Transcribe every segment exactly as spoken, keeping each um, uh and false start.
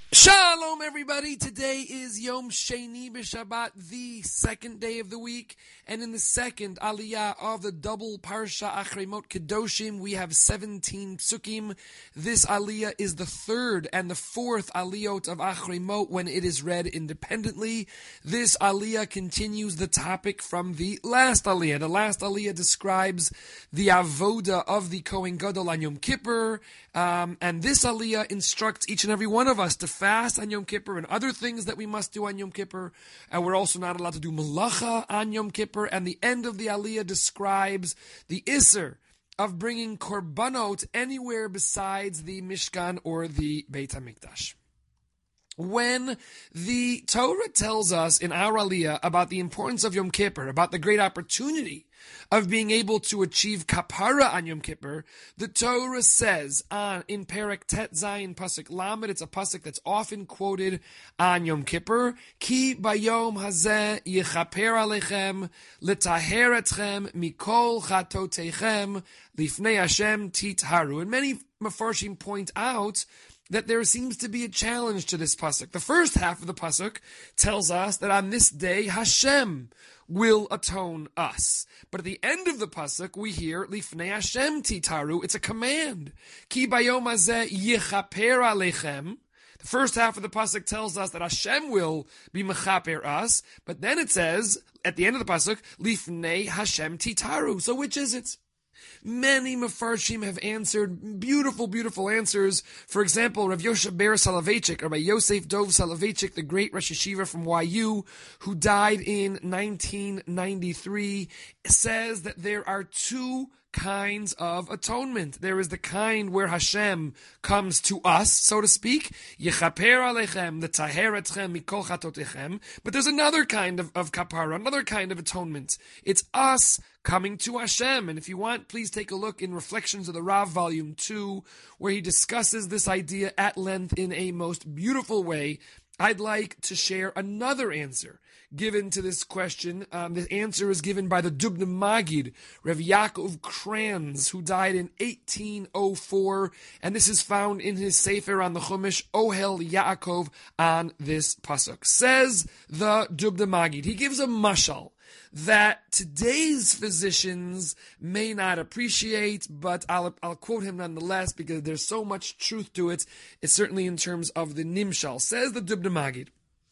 Shalom, everybody. Today is Yom Sheni B'Shabbat, the second day of the week. And in the second aliyah of the double Parsha Achrei Mot Kedoshim, we have seventeen psukim. This aliyah is the third and the fourth aliyot of Achrei Mot when it is read independently. This aliyah continues the topic from the last aliyah. The last aliyah describes the avoda of the Kohen Gadol on Yom Kippur. Um, and this aliyah instructs each and every one of us to fast on Yom Kippur and other things that we must do on Yom Kippur. And we're also not allowed to do malacha on Yom Kippur. And the end of the aliyah describes the isser of bringing korbanot anywhere besides the Mishkan or the Beit HaMikdash. When the Torah tells us in our aliyah about the importance of Yom Kippur, about the great opportunity of being able to achieve kapara on Yom Kippur, the Torah says on in Perek Tet Zayin Pasuk Lamed, it's a pasuk that's often quoted on Yom Kippur, Ki bayom hazeh yechaper alechem letaher etchem mikol chatotechem lifnei Hashem titharu. And many Mefarshim point out that there seems to be a challenge to this pasuk. The first half of the pasuk tells us that on this day Hashem will atone us. But at the end of the pasuk we hear Lifnei Hashem titaru. It's a command. Ki bayom hazeh yechaper alechem. The first half of the pasuk tells us that Hashem will be mechaper us, but then it says at the end of the pasuk Lifnei Hashem titaru. So which is it? Many Mefarshim have answered beautiful, beautiful answers. For example, Rav Yosef Ber Soloveitchik, or by Yosef Dov Soloveitchik, the great Rosh Yeshiva from Y U, who died in nineteen ninety-three, says that there are two kinds of atonement. There is the kind where Hashem comes to us, so to speak, Yechaper alechem, the taher etchem mikol chatotechem. But there's another kind of, of kapara, another kind of atonement. It's us coming to Hashem. And if you want, please take a look in Reflections of the Rav, Volume two, where he discusses this idea at length in a most beautiful way. I'd like to share another answer given to this question. Um, the answer is given by the Dubno Magid, Rav Yaakov Kranz, who died in eighteen oh four, and this is found in his Sefer on the Chumash, Ohel Yaakov, on this pasuk. Says the Dubno Magid, he gives a mashal that today's physicians may not appreciate, but I'll, I'll quote him nonetheless because there's so much truth to it. It's certainly in terms of the nimshal. Says the Dubno Magid,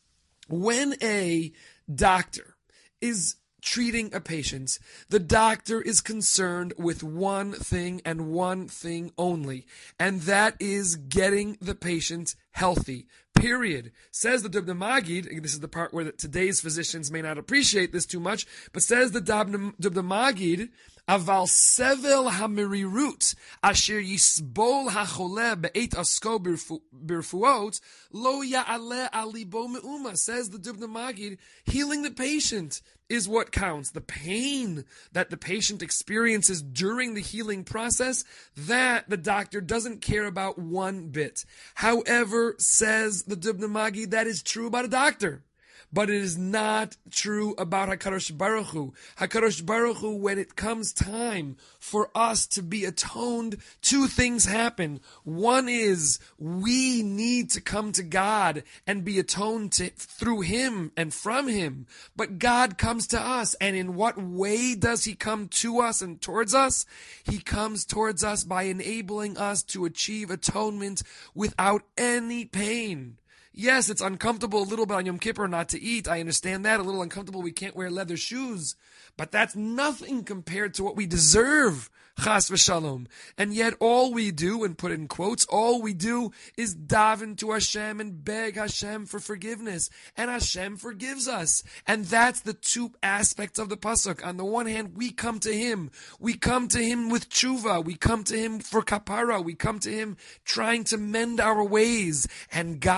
when a doctor is treating a patient, the doctor is concerned with one thing and one thing only, and that is getting the patient healthy. Period. Says the Dubno Magid, this is the part where the, today's physicians may not appreciate this too much, but says the Dubno Magid, Aval sevel hamirirut asher yisbol hachole be'et asko birfuot lo ya'ale alibo me'uma. Says the Dubno Magid, healing the patient is what counts. The pain that the patient experiences during the healing process, that the doctor doesn't care about one bit. However, says the Dubno Magid, that is true about a doctor. But it is not true about HaKadosh Baruch Hu. HaKadosh Baruch Hu, when it comes time for us to be atoned, two things happen. One is we need to come to God and be atoned to, through Him and from Him. But God comes to us. And in what way does He come to us and towards us? He comes towards us by enabling us to achieve atonement without any pain. Yes, it's uncomfortable a little bit on Yom Kippur not to eat. I understand that. A little uncomfortable. We can't wear leather shoes. But that's nothing compared to what we deserve. Chas v'shalom. And yet all we do, and put in quotes, all we do is daven to Hashem and beg Hashem for forgiveness. And Hashem forgives us. And that's the two aspects of the pasuk. On the one hand, we come to Him. We come to Him with tshuva. We come to Him for kapara. We come to Him trying to mend our ways. And God, says the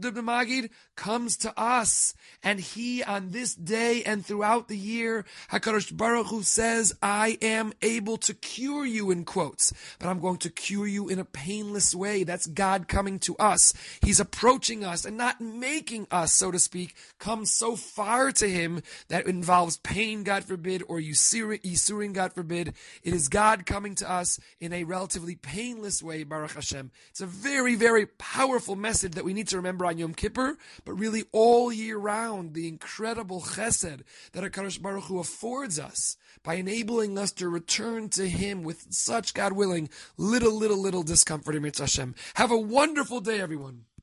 of the Magid comes to us. And he, on this day and throughout the year, HaKadosh Baruch Hu says, I am able to cure you, in quotes, but I'm going to cure you in a painless way. That's God coming to us. He's approaching us and not making us, so to speak, come so far to him that involves pain, God forbid, or Yisurin, God forbid. It is God coming to us in a relatively painless way, Baruch Hashem. It's a very, very powerful message that we need to remember on Yom Kippur, but really all year round, the incredible chesed that HaKadosh Baruch Hu affords us by enabling us to return to him with such, God willing, little, little, little discomfort in Mitzvah Hashem. Have a wonderful day, everyone.